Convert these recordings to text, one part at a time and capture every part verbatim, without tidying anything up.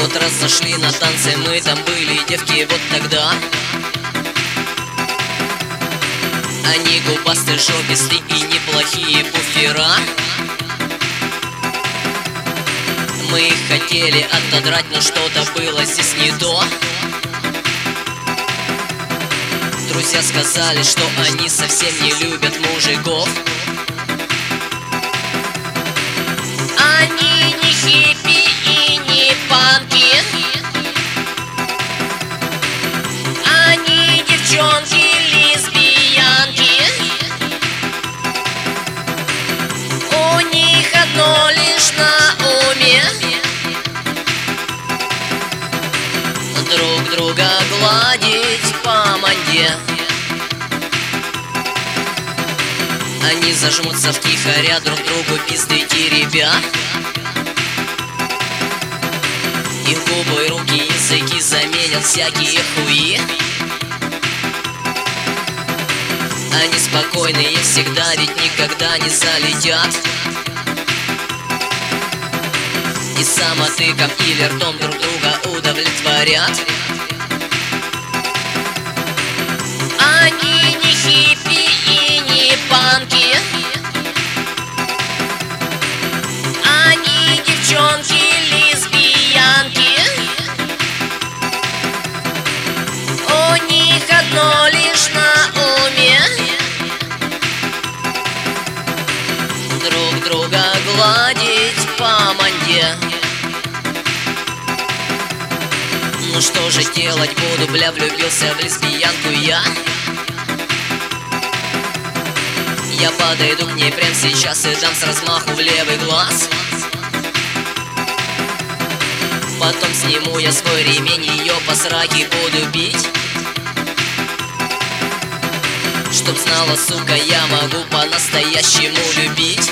тот раз зашли на танцы, мы там были, девки, вот тогда. Они губастые, жопистые и неплохие пуфера. Мы их хотели отодрать, но что-то было здесь не то. Друзья сказали, что они совсем не любят мужиков. Они не хиппи и не панки. Они девчонки лесбиянки. У них одно лишь на уме: друг друга гладить по манде. Они зажмутся втихаря, друг другу пизды теребя. Их губы, руки, языки заменят всякие хуи. Они спокойные всегда, ведь никогда не залетят. И самотыком или ртом друг друга удовлетворят. Они не хиппи и не панки. Они девчонки лесбиянки. У них одно лишь на уме: друг друга гладить по манде. Ну что же делать буду, бля, влюбился в лесбиянку я. Я подойду к ней прямо сейчас и дам с размаху в левый глаз. Потом сниму я свой ремень, ее по сраке буду бить. Чтоб знала, сука, я могу по-настоящему любить.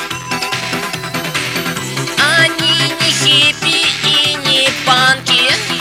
Они не хиппи и не панки.